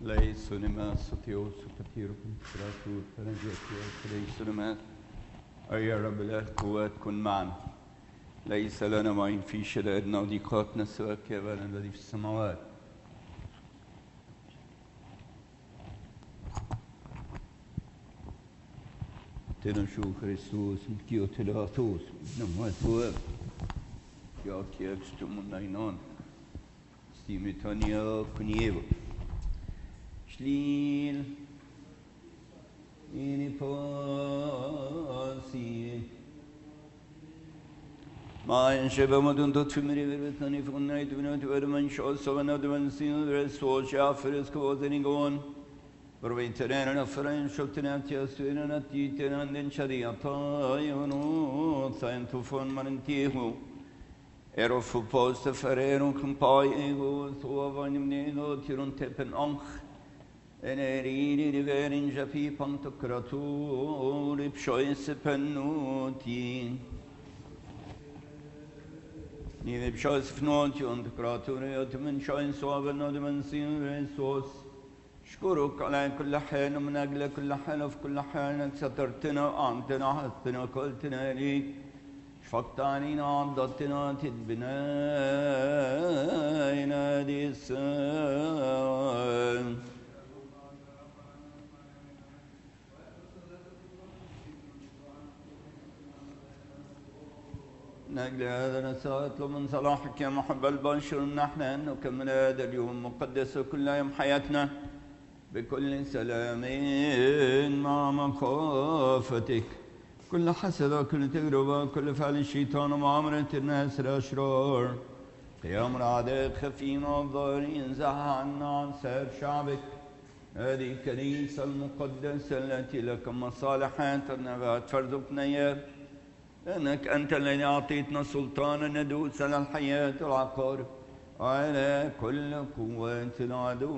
ليس لما ستيوس كثيركم تراتور فنجاتيوس ليس لما أي رب له قوات كن معنا. ليس لنا معين في شدائدنا وضيقاتنا سواك يا أبانا الذي في السماوات. تنشو خريستوس مكيو تلاتوس نموات واب يا كيكستم ناينان ستيمتانيا كنيبا شليل إني باسي ما ينشب مدن تطفمري بربطاني فقنايت بنات ورمان شعال سوانا دوان سين رسول شافرس كوازني قوان بربيترين نفرين شبتنا تياسوين نتيتنا عندن شريعتا يونو ساينتوفون مرنتيهو اروفو بوست فريرون كمباي ايغو سوافاني منينو تيرون تيبن انخ انيريني ريفيرين جابي بانتوكراتو ريبشويس بنوتي نيفي بشويس فنوتي انتوكراتو ريوتمن شوين سوابن ودمن سين ريسوس أشكرك على كل حين ومن أجل كل حين وفي كل حين سترتنا وأعنتنا وحثنا وقلتنا ليك شفقت علينا وعضدتنا تدبنا ينادي السلام من أجل هذا نسأل من صلاحك يا محب البشر نحن أن نكمل هذا اليوم مقدس كل يوم حياتنا بكل سلام مع مخافتك كل حسد وكل تجربة كل فعل الشيطان ومعاملة الناس الأشرار قيام الأعداء خفيم والظاهرين زح عنا عن سائر شعبك هذه الكنيسة المقدسة التي لك مصالحات النبات فارزقنا إياه لأنك أنت الذي أعطيتنا سلطانا ندوس على الحياة والعقارب وعلى كل قوات العدو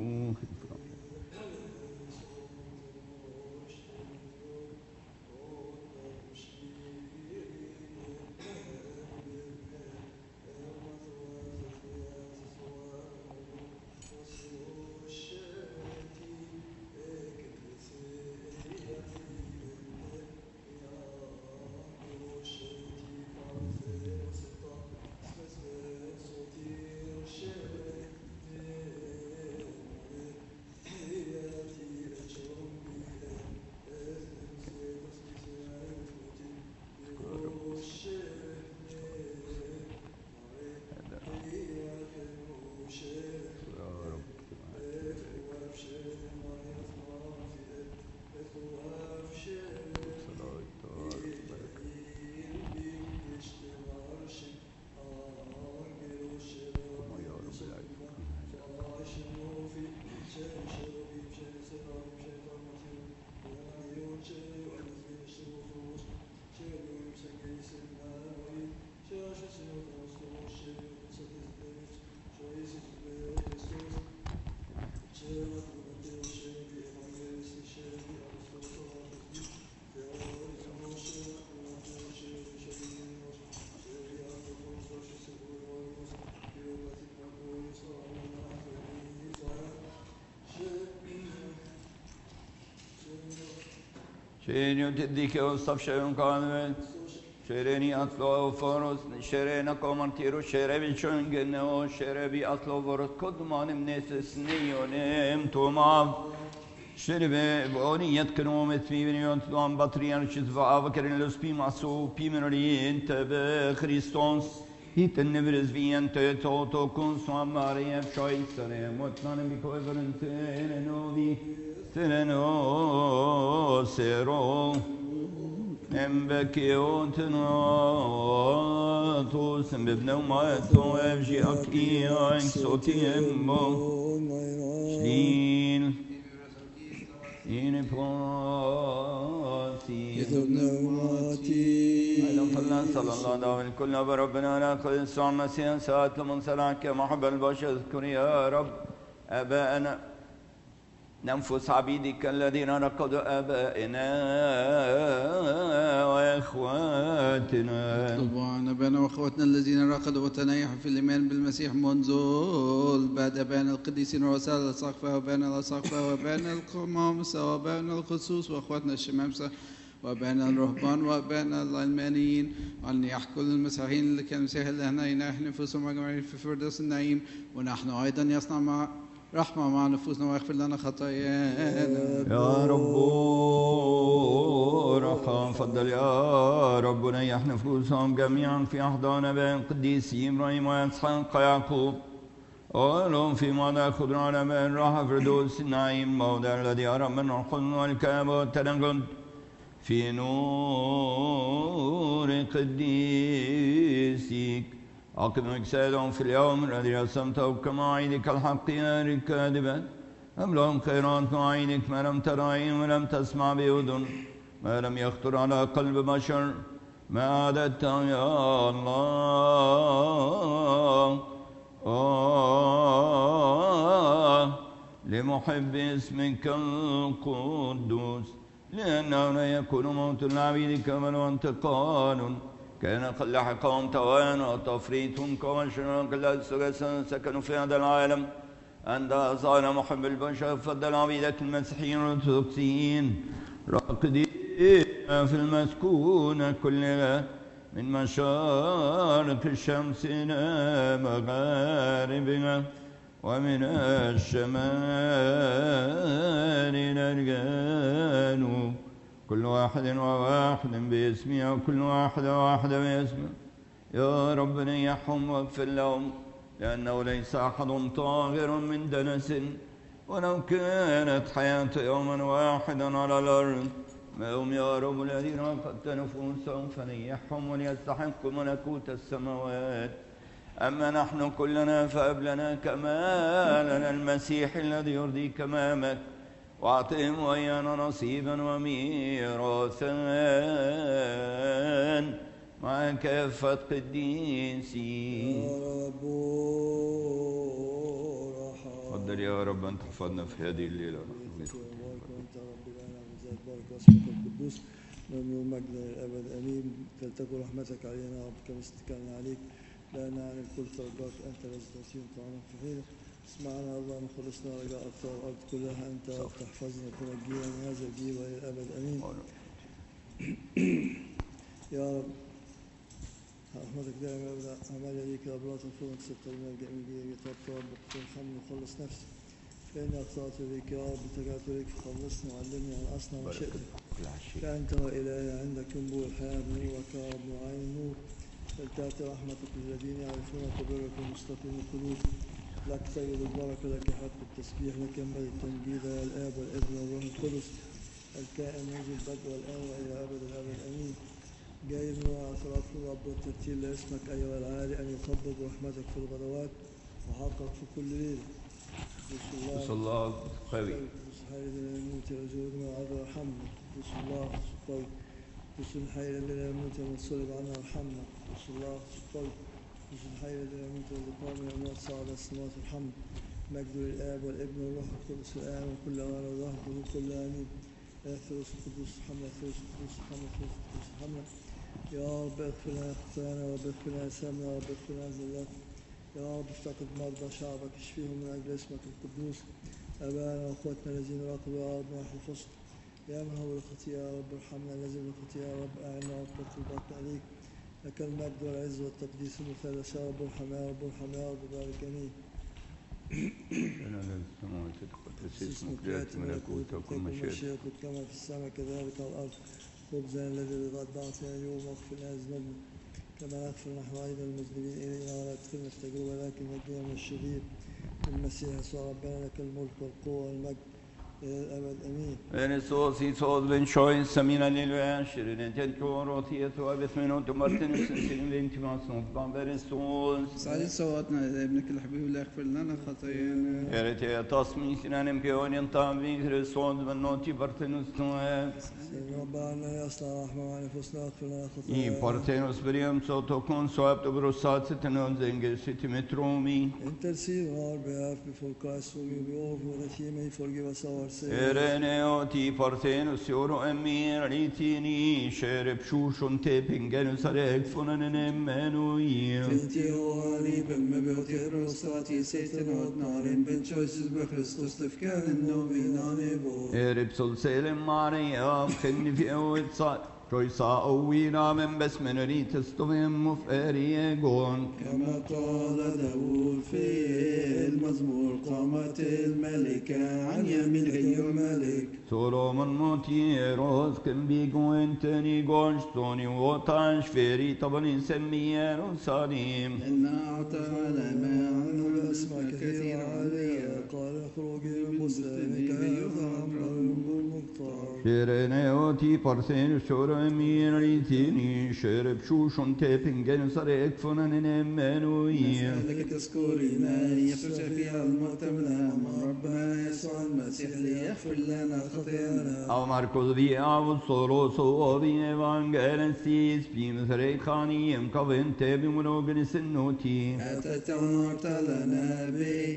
شيرين تديك وصف شيرين قانون شيريني أطلو فورس شيرين كومنتيرو شيرين شنجنو شيربي أطلو فورس كدمان منيس سنيونم تومام شيربي بوني يتكنو مثمي بنيون تلوان بطريان شزفا وكرين لسبي ماسو بيمنورين تبا خريستونس هيتنبرز فين تيتوتو كون سوام ماريا بشوي سلام وطنان بيكوي فرنتين نوبي تنو سيرو امبكيوتنا توسم ببنو ما تو افجي اكي عين صوتي امو شلين باسي يذنواتي صلى الله عليه كلنا بربنا ناخذ السوع مسيح ساعات من صلاحك يا محب البشر اذكر يا رب اباءنا ننفس عبيدك الذين رقدوا آبائنا وإخواتنا. اطلبوا عن أبانا وأخواتنا الذين رقدوا وتنيحوا في الإيمان بالمسيح منذ البدء، أبانا القديسين ورسائل الأساقفة وأبانا الأساقفة وأبانا القمامسة وأبانا الخصوص وأخواتنا الشمامسة وأبانا الرهبان وأبانا العلمانيين، وأن يحكوا المسيحيين اللي كانوا مسيح إلهنا يناح نفوسهم أجمعين في فردوس النعيم، ونحن أيضا يصنع مع رحمة مع نفوسنا ويغفر لنا خطايانا. يا رب رحم فضل يا رب نيح نفوسهم جميعا في أحضان أبائنا القديسين إبراهيم وإسحاق ويعقوب، ولهم في موضع خضر على ماء الراحة فردوس النعيم، موضع الذي يرى منه الحزن والكآبة والتنجد في نور قديسك. عقب أجسادهم في اليوم الذي رسمته كمواعيدك الحق يا الكاذبة، أم لهم خيرات مواعيدك ما لم تر عين ولم تسمع بأذن، ما لم يخطر على قلب بشر، ما أعددت يا الله لمحب اسمك القدوس، لأنه لا يكون موت لعبيدك بل وانتقال. كان قد لحقهم توان وتفريط كوشر كلا سكنوا في هذا العالم، عند صار محب البشر فضل عبيدك المسيحيين الأرثوذكسيين راقدين في المسكونة كلها من مشارق الشمس إلى مغاربها، ومن الشمال إلى الجنوب، كل واحد وواحد باسمه وكل واحد وواحد باسمه. يا رب نيحهم واغفر لهم، لأنه ليس أحد طاهر من دنس، ولو كانت حياة يوما واحدا على الأرض ما هم يا رب الذين عقدت نفوسهم فنيحهم وليستحقوا ملكوت السماوات. أما نحن كلنا فهب لنا كمالنا المسيح الذي يرضيك أمامك، واعطهم وإيانا نصيبا وميراثا مع كافة قديسين. تفضل يا رب أن تحفظنا في هذه الليلة. وأنت رب العالمين بارك اسمك القدوس ممنوع مجد للأبد آمين. تلتقي رحمتك علينا يا رب كما استكلنا عليك، لأن عن الكل ترجاك أنت الذي تعطينا طعاما في حينك. اسمعنا اللهم خلصنا رجاء أبطال الأرض كلها، أنت تحفظنا وتنجينا من هذا الجيل وإلى الأبد آمين. يا رب رحمتك دائما أبدا أعمال يديك يا رب، لا تنفرك ستر من الجميع يتوب رب ترحمني وخلص نفسي، فإني أخطأت إليك يا رب تجعت إليك فخلصني وعلمني أن أصنع مشيئتك. فأنت وإلهي عندك ينبوع الحياة بنورك يا رب وعين النور، فلتأتي رحمتك للذين يعرفونك وبرك المستقيم القلوب. لك سيد البركة، لك حق التسبيح، لك ينبغي التمجيد يا الآب والابن والروح القدس الكائن منذ البدء والآن وإلى أبد الأبد آمين. جاي من اعتراف الرب والترتيل لاسمك أيها العالي أن يخبط رحمتك في الغدوات وحقك في كل ليلة. بسم الله قوي. بس حي الذي لا يموت يرزقنا وعذر ارحمنا. بسم الله قوي. بسم الحي الذي لا يموت من صلب عنا ارحمنا. بسم الله قوي. بسم الحي الذي لا يموت الذي قام من الأموات صعد السماوات ارحمنا. مجد للآب والابن والروح القدس الآن وكل أوان وظهره كل آمين. يا ثالوث القدوس ارحمنا، ثالوث القدوس ارحمنا، ثالوث القدوس ارحمنا. يا رب اغفر لنا خطايانا، يا رب اغفر لنا آثامنا، يا رب اغفر لنا زلاتنا. يا رب افتقد مرضى شعبك، اشفيهم من أجل اسمك القدوس. أبانا وأخواتنا الذين راقبوا يا رب نحن الفصل، يا من هو الخطيئة يا رب ارحمنا، الذي بالخطيئة يا رب أعنا وأطلق طلباتنا عليك. لك المجد والعز والتقديس المثالث يا رب ارحم يا رب ارحم يا رب بارك آمين. أنا السماوات تقدس اسمك يأتي ملكوتك وكن مشيئتك كما في السماء كذلك على الأرض. خبزنا الذي غدعتنا اليوم واغفر لنا ذنوبنا كما نغفر نحن أيضا المذنبين إلينا، ولا تدخلنا في تجربة لكن نجينا من الشرير. المسيح يسوع ربنا لك الملك والقوة والمجد إلى الأبد آمين. Kristus Isus ben sjöjsamina lillvärseren till kårothet och arbetsminut och martinus sin vintimasnot bland Kristus. سعد صوتنا إلى ابنك الحبيب لا يغفر لنا خطايانا. Herre till tasmin sina nemkjören tavi Kristus men not i partenus noe. ربنا يصنع رحمة ونفسنا واغفر لنا I خطايانا. partenus breum så tokon så apt och brosat sitt nödsänger sitt metromi. Intercede on our behalf before Christ, for we all who that he may forgive us our مرسي إرنيوتي بارثينوس يورو أمير ريتيني شرب شوشون تيبنجانوس ريك فنن إمانويل Finti oari bemme beotirostati Satan od narin ben choices be Christus tefkan no vinane bo. إربسل سيلم ماريا خني في أول صار رويسا أوينا من بس من ريت استوهم مفاريقون كما قال داود في المزمور قامت الملكة عن يمين غير ملك. سولومون موتيروس كم بيقو انتني قوشتوني وطاش فيري طبعا نسميه يروساليم إن أعطانا ما عنه الأسماء كثيرة عليا قال اخرج المسلم كيفهم المختار شيرينيوتي بارثين شورو امين ريتيني شرب شوشون تيبنجن سريك فنن امانويل نسألك تذكرنا يسوع في المؤتمنة من ربنا يسوع المسيح ليغفر لنا خطايانا. او ماركوس بي او صولوس او بي ايفانجيلسيس بي مثريخاني يمكوين تيبي منوغن سنوتي أتت ونعت لنا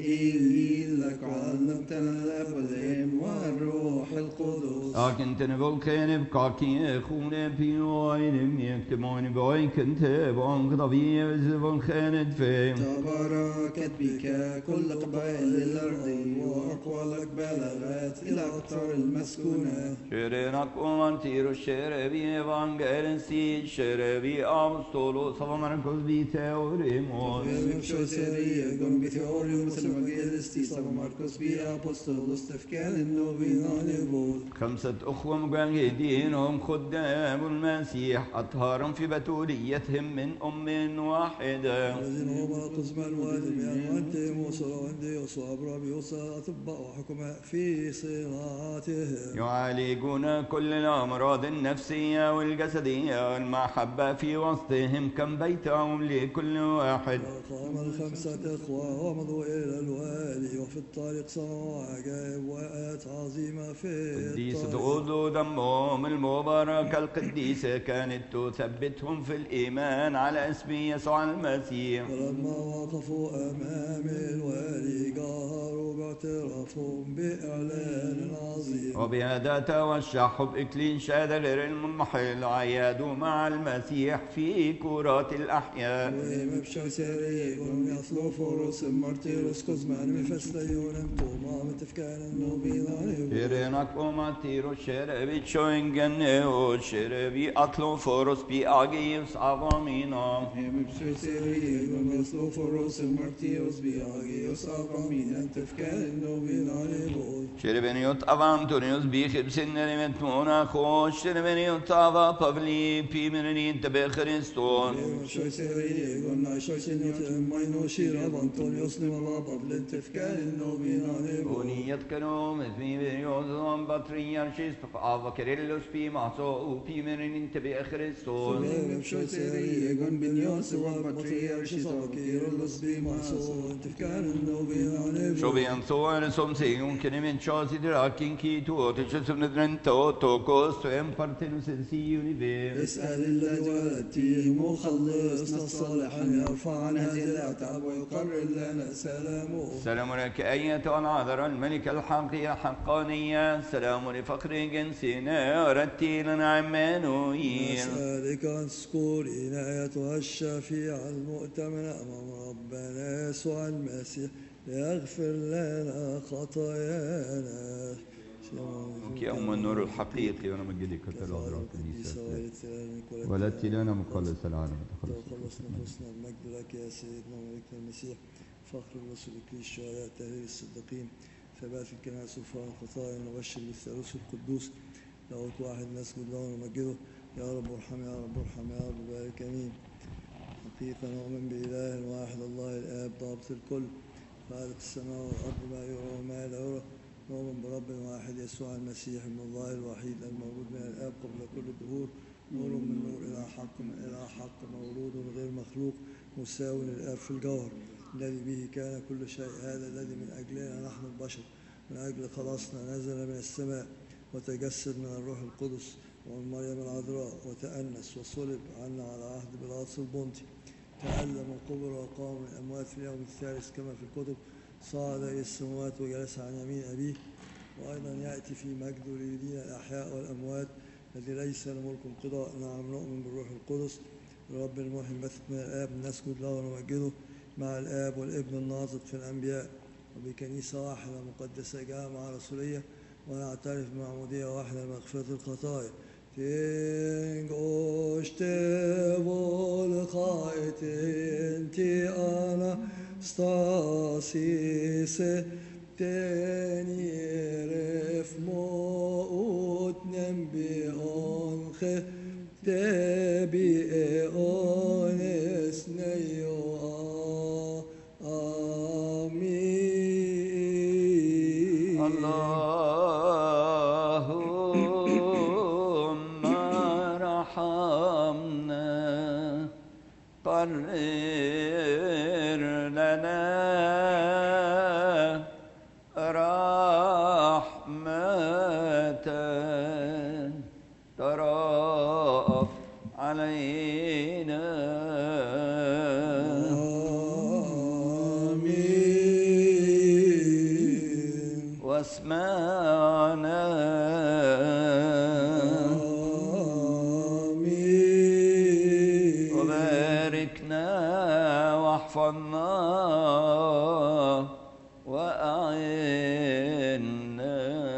بإنجيلك وعلمتنا الأبدين والروح القدس. لكن تنبول كان بكاكي خوني بيوين يكتمون بوين كنت بونك طبيعي وزبون خاند فيه تباركت بك كل قبائل الأرض وأقوالك بلغت إلى أقطار المسكونة. شيرينك ومانتيرو شيربي ايفانجيلسيس شيربي أبسطولو صفمركوس بي تيوريموس Šoj serije, gon bi teorijum s evangelisti, Sava Markos bi apostolos, tefkanin novinane vod. خمسة أخوة مجاهدين هم خدام المسيح أطهارا في بتوليتهم من أم واحدة الذين هما قسمان وادم يعني وانت موسى وعندي يوسف ابرام يوسف اطباء وحكماء في صناعتهم يعالجون كل الأمراض النفسية والجسدية والمحبة في وسطهم كم بيتهم لكل واحد وقام الخمسة إخوة ومضوا إلى الوالي وفي الطريق صنعوا عجائب وآيات عظيمة في قديسة الطريق أوضو دمهم المباركة القديسة كانت تثبتهم في الإيمان على اسم يسوع المسيح ولما وقفوا أمام الوالي جاهروا باعترافهم بإعلان عظيم وبهذا توشحوا بإكليل شهادة غير المنمحل عيادوا مع المسيح في كرات الأحياء ومبشر سري قوم يصلوا فروس مارتيروس كوزمان مفسليون توما متفكان النوبيلان شيرينك وماتيرو شيربي تشوينجن شيربي أطلو فورس بي أجيوس أفامينا Mepsöseri, Gomeslo Foros, Martios, Biagios, Avamina, Tefkan, Novinane, شيربينيوت أفانتونيوس بي خبسن نرمت مونا خوش شيربينيوت أفا بابلي بي منين تبي خريستون Mepsöseri, Gomna Shosinot, Maino Shira, Antonios Nimala, Bablen Tefkan, Novinane, ونيت كنوم اسمي بيريوز باتريارشيس أفا كيرلوس بي ماسو بي منين تبي خريستون Mepsöseri, Gon Binyos, Patriarchis, Kirillos, Bimaso, Tefkan, Novinane, شو بينصور سومسيون كنمن شاسي دراكين كي تو تشسم ندرنتو توكوس ويم بارتنوس سيوني في اسأل الذي ولدتي مخلصنا الصالحا يرفع عن هذه الأتعاب ويقرر لنا سلامه. سلام لك أيتها العذراء الملكة الحقية حقانية سلام لفخر جنسنا ورتي لنا عمانويل نسألك أن تذكر عنايتها الشفيعة المؤتمنة أمام ربنا يسوع المسيح ليغفر لنا خطايانا. يوم النور الحقيقي ونمجدك العذراء القديسة ولدت لنا مخلص العالم تخلص نفوسنا المجد لك يا سيدنا وملكنا المسيح فخر الرسل كل الشهداء تهليل الصديقين ثبات الكنائس وفران الخطايا نبشر بالثالوث القدوس لاهوت واحد نسجد له ونمجده يا رب ارحم يا رب ارحم يا رب بارك امين. حقيقة نؤمن بإله واحد الله الآب ضابط الكل خالق السماء والأرض ما يرى وما لا يرى. نؤمن برب واحد يسوع المسيح ابن الله الوحيد المولود من الآب قبل كل الدهور نور من نور إلى حق من إلى حق مولود غير مخلوق مساو للآب في الجوهر الذي به كان كل شيء هذا الذي من أجلنا نحن البشر من أجل خلاصنا نزل من السماء وتجسد من الروح القدس ومن مريم العذراء وتأنس وصلب عنا على عهد بيلاطس البنطي تألم وقبر وقام من الأموات في اليوم الثالث كما في الكتب صعد إلى السماوات وجلس عن يمين أبيه وأيضا يأتي في مجده ليدين الأحياء والأموات الذي ليس له ملك قضاء. نعم نؤمن بالروح القدس الرب المحيي المبثق من الآب، نسجد له ونمجده مع الآب والابن الناطق في الأنبياء، وبكنيسة واحدة مقدسة جامعة رسولية، ونعترف بمعمودية واحدة لمغفرة الخطايا. Tingoște volcaite ti anastasise teniref mout nembi onche debi eones neyo amin. اللهم ارحمنا قرر لنا رحمة ترأف علينا آمين. واسمعنا آمين. وباركنا واحفظنا وأعنا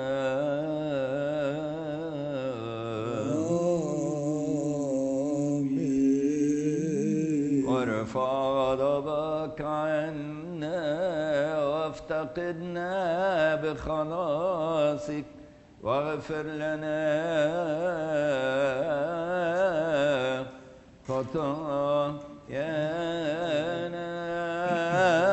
آمين. وارفع غضبك عنا وافتقدنا بخلاصك واغفر لنا خطايانا